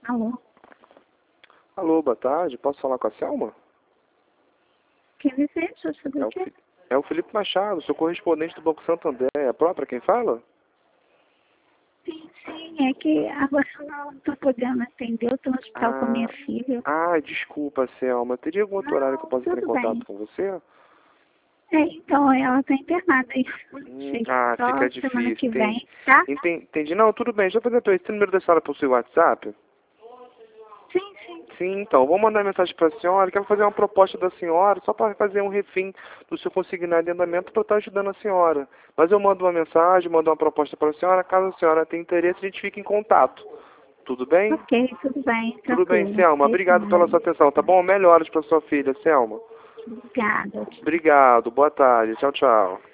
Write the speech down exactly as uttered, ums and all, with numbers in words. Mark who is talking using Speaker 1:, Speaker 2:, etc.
Speaker 1: Alô?
Speaker 2: Alô, boa tarde. Posso falar com a Selma?
Speaker 1: Quem deseja? Sobre
Speaker 2: É
Speaker 1: o
Speaker 2: o,
Speaker 1: quê?
Speaker 2: Fi- é o Felipe Machado, sou correspondente do Banco Santander. É a própria quem fala?
Speaker 1: Sim, sim, é que agora eu não estou podendo atender, eu estou no hospital com a minha
Speaker 2: Ah,
Speaker 1: filha.
Speaker 2: ah, desculpa, Selma. Teria algum outro horário que eu
Speaker 1: Não,
Speaker 2: possa entrar em
Speaker 1: tudo bem.
Speaker 2: contato com você?
Speaker 1: É, então, ela está internada aí.
Speaker 2: Hum,
Speaker 1: Chega
Speaker 2: ah,
Speaker 1: só
Speaker 2: fica
Speaker 1: semana
Speaker 2: difícil.
Speaker 1: que
Speaker 2: Entendi.
Speaker 1: vem, tá?
Speaker 2: Enten- Entendi. Não, tudo bem. Já fazer pra esse número da senhora pro seu WhatsApp?
Speaker 1: Sim, sim.
Speaker 2: Sim, então. Vou mandar mensagem para a senhora. Quero fazer uma proposta da senhora, só para fazer um refim do seu consignado de andamento para estar ajudando a senhora. Mas eu mando uma mensagem, mando uma proposta para a senhora. Caso a senhora tenha interesse, a gente fique em contato. Tudo bem?
Speaker 1: Ok, tudo bem,
Speaker 2: Tudo bem,
Speaker 1: tranquilo.
Speaker 2: Selma. Obrigado pela sua
Speaker 1: Obrigada.
Speaker 2: atenção, tá bom? Melhoras para sua filha, Selma.
Speaker 1: Obrigada.
Speaker 2: Obrigado. Boa tarde. Tchau, tchau.